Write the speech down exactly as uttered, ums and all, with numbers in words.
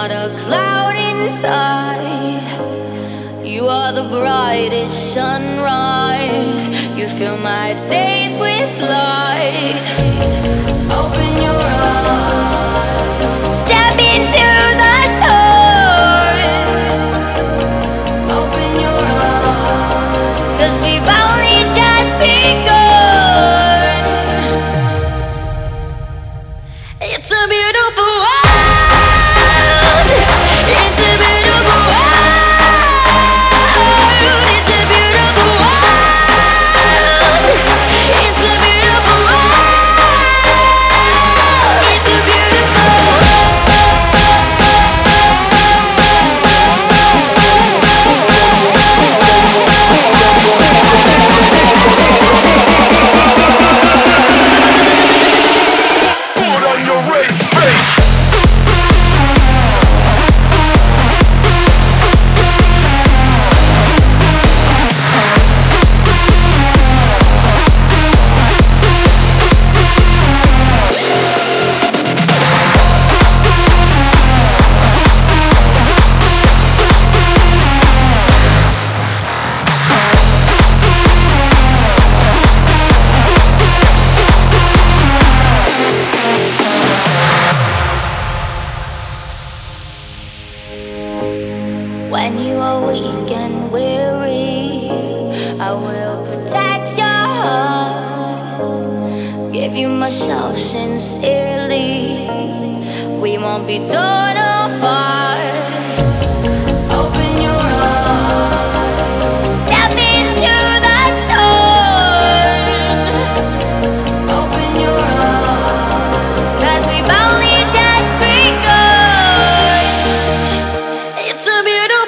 not a cloud inside. You are the brightest sunrise. You fill my days with light. Open your eyes, step into the sun. Open your eyes, 'cause we've only just begun. It's a beautiful world. It's a beautiful world. It's a beautiful world. It's a beautiful world. It's a beautiful Put on your red face. When you are weak and weary, I will protect your heart. Give you myself sincerely. We won't be torn apart. Open your eyes, step into the sun. Open your eyes, 'cause we've only just begun. It's a beautiful